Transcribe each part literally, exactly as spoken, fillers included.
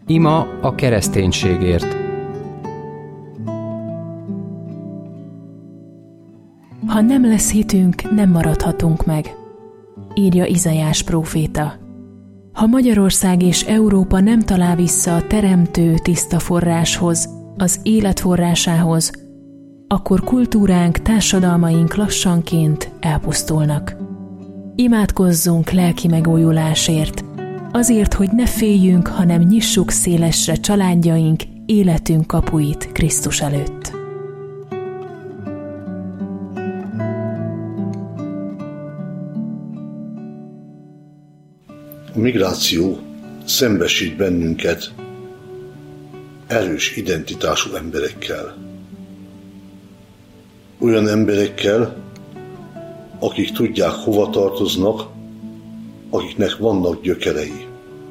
Ima a kereszténységért. Ha nem lesz hitünk, nem maradhatunk meg, írja Izaiás próféta. Ha Magyarország és Európa nem talál vissza a teremtő tiszta forráshoz, az élet forrásához, akkor kultúránk, társadalmaink lassanként elpusztulnak. Imádkozzunk lelki megújulásért, azért, hogy ne féljünk, hanem nyissuk szélesre családjaink, életünk kapuit Krisztus előtt. A migráció szembesít bennünket erős identitású emberekkel. Olyan emberekkel, akik tudják, hova tartoznak, akiknek vannak gyökerei.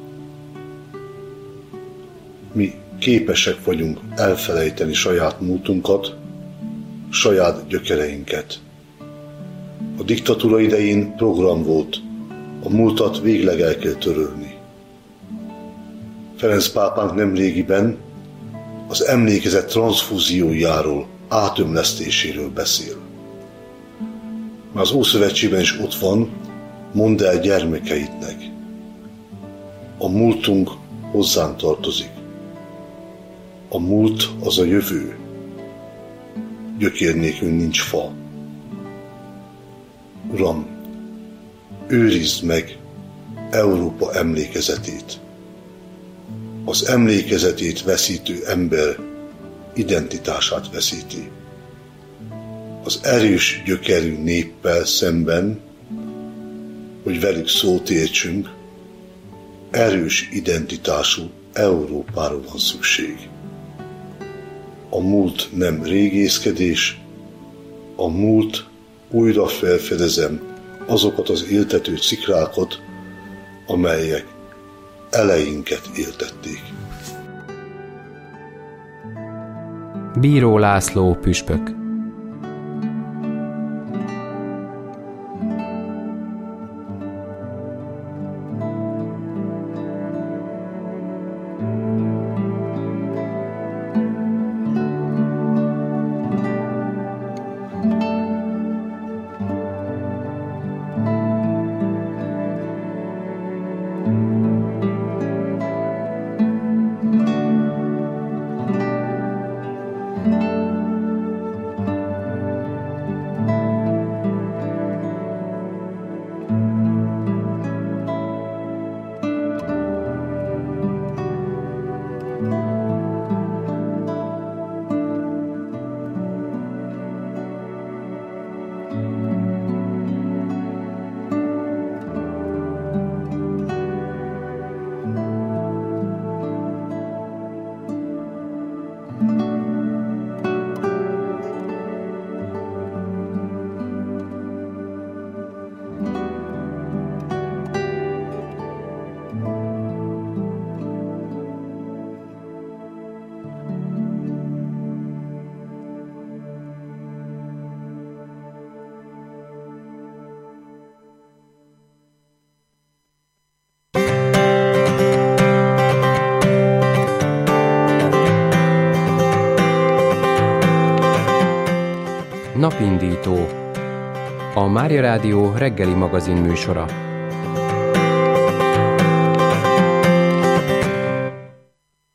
Mi képesek vagyunk elfelejteni saját múltunkat, saját gyökereinket. A diktatúra idején program volt, a múltat végleg el kell törölni. Ferenc pápánk nemrégiben az emlékezet transzfúziójáról, átömlesztéséről beszél. Már az Ószövetségben is ott van, mondd el gyermekeidnek. A múltunk hozzánk tartozik. A múlt az a jövő. Gyökér nélkül nincs fa. Uram, őrizd meg Európa emlékezetét. Az emlékezetét veszítő ember identitását veszíti. Az erős gyökerű néppel szemben, hogy velük szót értsünk, erős identitású Európára van szükség. A múlt nem régészkedés, a múlt újra felfedezem azokat az éltető szikrákat, amelyek elejénket éltették. Bíró László püspök. Napindító. A Mária Rádió reggeli magazin műsora.